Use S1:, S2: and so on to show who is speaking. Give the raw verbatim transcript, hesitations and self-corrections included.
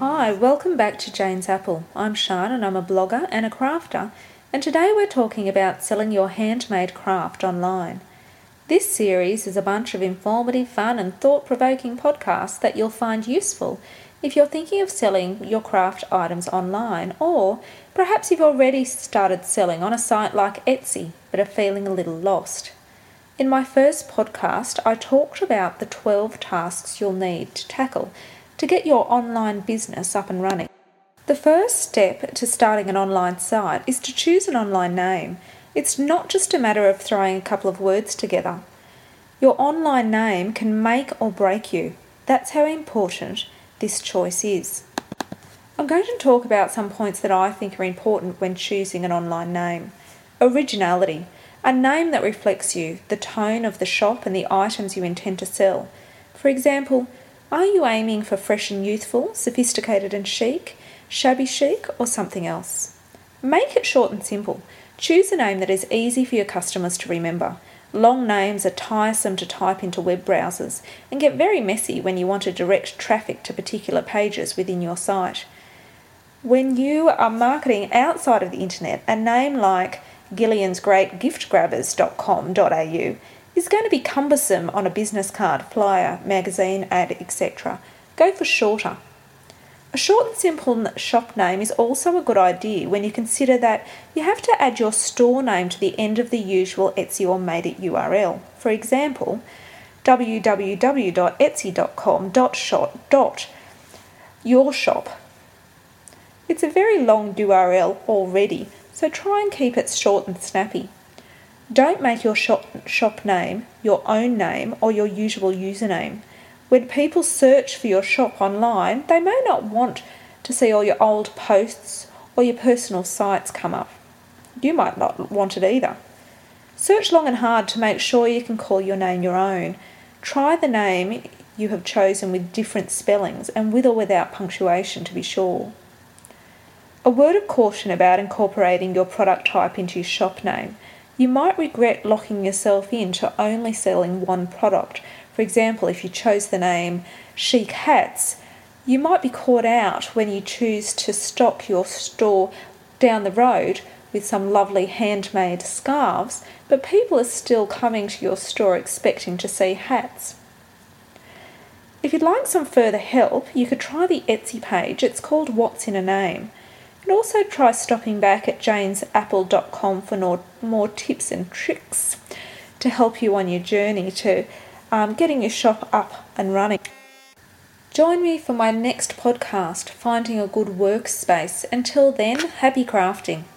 S1: Hi, welcome back to Jane's Apple. I'm Sian and I'm a blogger and a crafter, and today we're talking about selling your handmade craft online. This series is a bunch of informative, fun and thought-provoking podcasts that you'll find useful if you're thinking of selling your craft items online, or perhaps you've already started selling on a site like Etsy but are feeling a little lost. In my first podcast, I talked about the twelve tasks you'll need to tackle to get your online business up and running. The first step to starting an online site is to choose an online name. It's not just a matter of throwing a couple of words together. Your online name can make or break you. That's how important this choice is. I'm going to talk about some points that I think are important when choosing an online name. Originality. A name that reflects you, the tone of the shop and the items you intend to sell. For example, are you aiming for fresh and youthful, sophisticated and chic, shabby chic, or something else? Make it short and simple. Choose a name that is easy for your customers to remember. Long names are tiresome to type into web browsers and get very messy when you want to direct traffic to particular pages within your site. When you are marketing outside of the internet, a name like Gillian's Great Gift Grabbers dot com dot a u is going to be cumbersome on a business card, flyer, magazine ad, et cetera. Go for shorter. A short and simple shop name is also a good idea when you consider that you have to add your store name to the end of the usual Etsy or Made It U R L. For example, w w w dot etsy dot com dot shop dot your shop. It's a very long U R L already, so try and keep it short and snappy. Don't make your shop, shop name your own name or your usual username. When people search for your shop online, they may not want to see all your old posts or your personal sites come up. You might not want it either. Search long and hard to make sure you can call your name your own. Try the name you have chosen with different spellings and with or without punctuation to be sure. A word of caution about incorporating your product type into your shop name. You might regret locking yourself into only selling one product. For example, if you chose the name Chic Hats, you might be caught out when you choose to stock your store down the road with some lovely handmade scarves, but people are still coming to your store expecting to see hats. If you'd like some further help, you could try the Etsy page. It's called What's in a Name. And also try stopping back at janes apple dot com for more, more tips and tricks to help you on your journey to um, getting your shop up and running. Join me for my next podcast, Finding a Good Workspace. Until then, happy crafting.